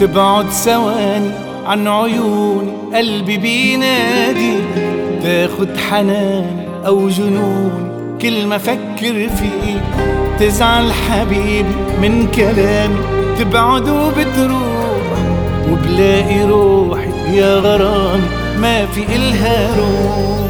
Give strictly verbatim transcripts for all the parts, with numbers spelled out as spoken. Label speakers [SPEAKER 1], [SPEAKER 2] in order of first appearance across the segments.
[SPEAKER 1] تبعد ثواني عن عيوني قلبي بينادي، تاخد حناني أو جنوني كل ما فكر فيك، تزعل حبيبي من كلامي تبعد وبتروح، وبلاقي روحي يا غرامي ما في إلها روح.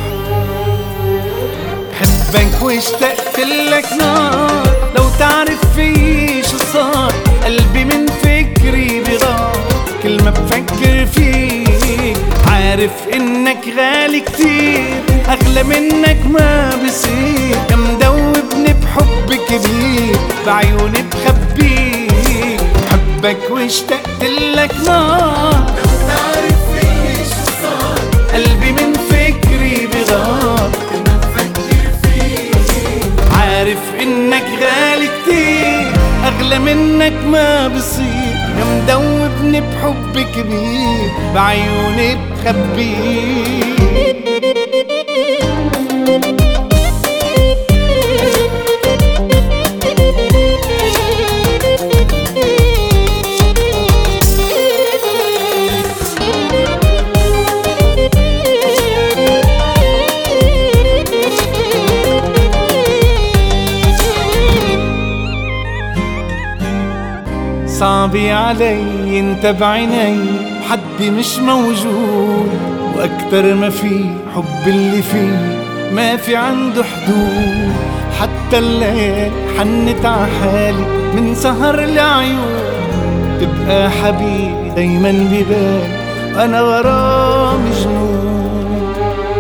[SPEAKER 1] بحبك واشتقت لك نار، لو تعرف في شو صار قلبي من فكري بغار، كل ما بفكر فيك عارف انك غالي كتير، اغلى منك ما بصير، يا مدوبني بحب كبير بعيوني بخبيك. بحبك واشتقت لك نار،
[SPEAKER 2] لو تعرف في شو صار
[SPEAKER 1] قلبي من فكري بغار،
[SPEAKER 2] كل ما بفكر فيك
[SPEAKER 1] عارف انك غالي كتير، اغلى منك ما بصير، يا مدوبني بحب كبير بعيوني بخبيك. صعبي علي انت بعيني حدي مش موجود، واكتر ما في حب اللي فيه ما في عنده حدود، حتى الليل حنت عحالي من سهر العيون، تبقى حبيبي دايما ببالي انا غرام جنون.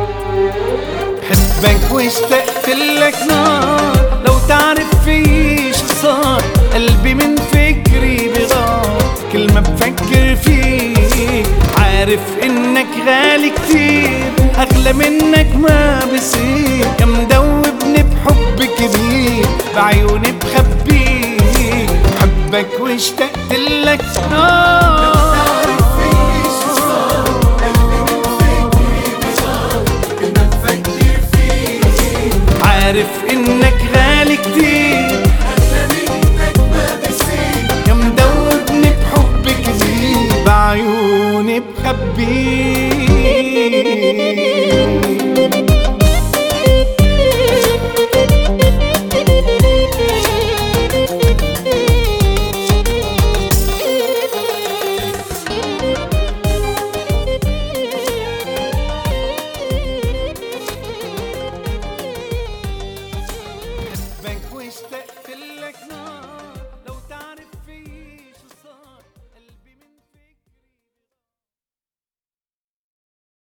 [SPEAKER 1] بحبك واشتقت لك نار، لو تعرف في شو صار قلبي من فكري بغار، كل ما بفكر فيك عارف انك غالي كتير، اغلى منك ما بصير، يا مدوبني بحب كبير بعيوني بخبيك. بحبك واشتقت لك نار.